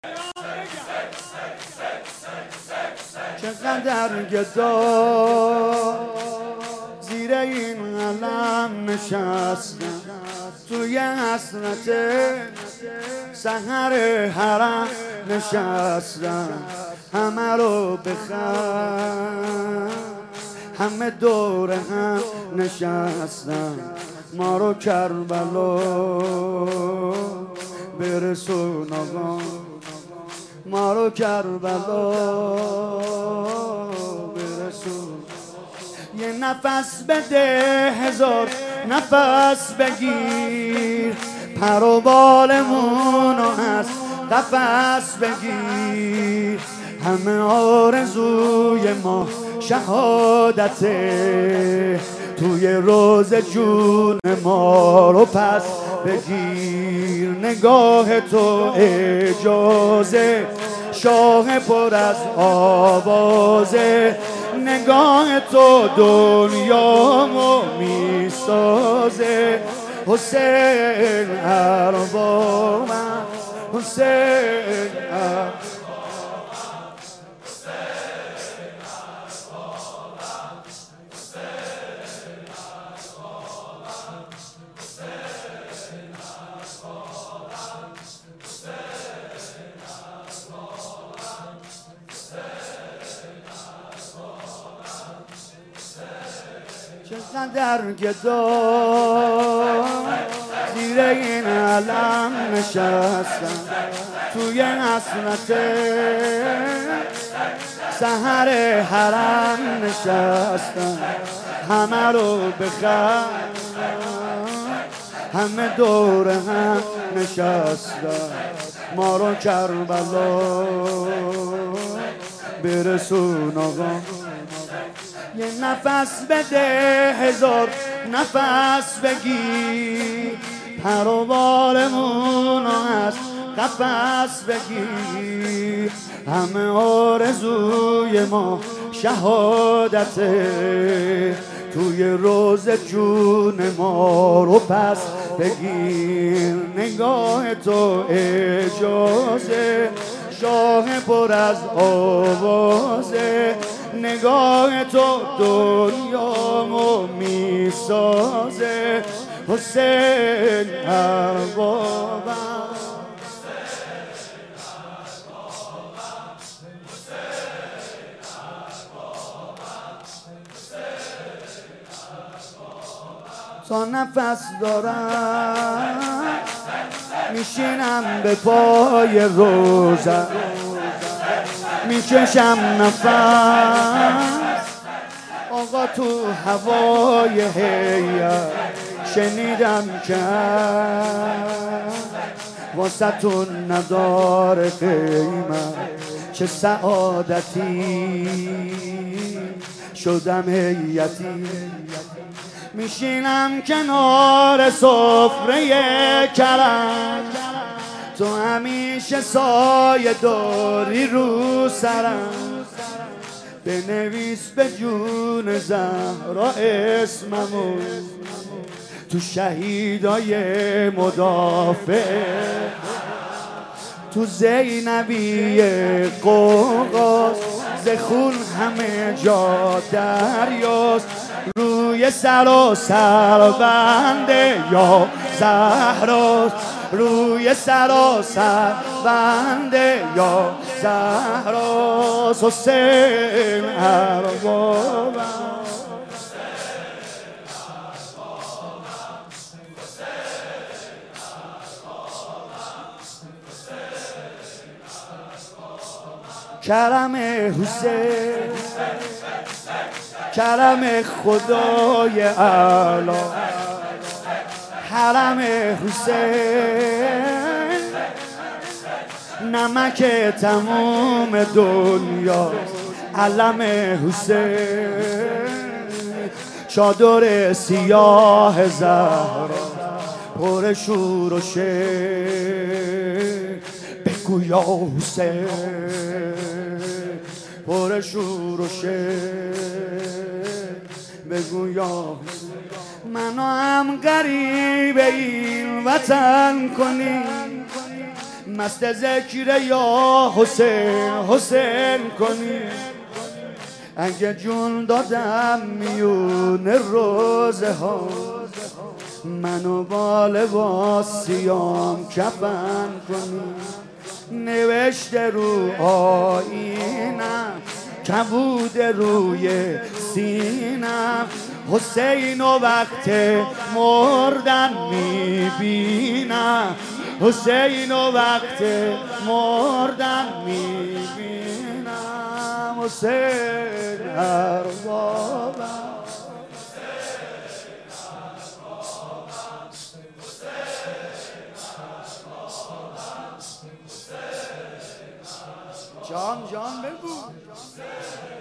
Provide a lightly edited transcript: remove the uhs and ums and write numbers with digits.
چقدر گدا زیر این علم نشستم، توی حسرت سحر حرم نشستم. همه رو بخند، همه دور هم نشستم. ما رو کربلا برسون آقا، ما رو کربلا برسون. یه نفس بده، هزار نفس بگیر، پر و بالمونو از قفس بگیر. همه آرزوی ما شهادته، توی روز جون ما رو پس بگیر. نگاه تو اجازه، شاه پر از آوازه. نگاه تو دنیامو میسازه. حسین اربابم، حسین اربابم. چقدر گدا زیر این علم نشستم، توی حسرت سحر حرم نشستم. همه رو بخند، همه دور هم نشستم. ما رو کربلا برسون آقا. یه نفس بده، هزار نفس بگیر، پر و بالمونو از قفس بگیر. همه آرزوی ما شهادته، توی روز جون ما رو پس بگیر. نگاه تو اجازه، شاه پر از آوازه. نگاه تو دنیامو میسازه. حسین اربابم، تا نفس دارم میشینم به پای روزم، میکشم نفس آقا تو هوای هیئت. شنیدم که واسه‌تون نداره قیمت، چه سعادتی شدم هیئتی. میشینم کنار سفره کرم، تو همیشه سایه داری رو سرم. بنویس به جون زهرا اسممو، تو شهیدای مدافع، تو زینبی قوقاز. ز خون همه جا دریاست، روی سر و سربنده یا زهراست. روی سر و سربنده یا زهراست. حسین اربابم، کرم حسین، کرم خدای اعلی. حرم حسین نمک تموم دنیا. علم حسین چادر سیاه زهرا، پر شور و شعر. بگو یا حسین، پر شور و شعر. بگو یا حسین، منو هم غریب این وطن کنی، مست ذکر یا حسین حسین کنی اگه جون دادم میون روزه ها منو با لباس سیام کفن کنی نوشته رو آینم کبود روی سینم حسین و وقت مردن میبینم حسین و وقت مردن میبینم حسین اربابم جان بگو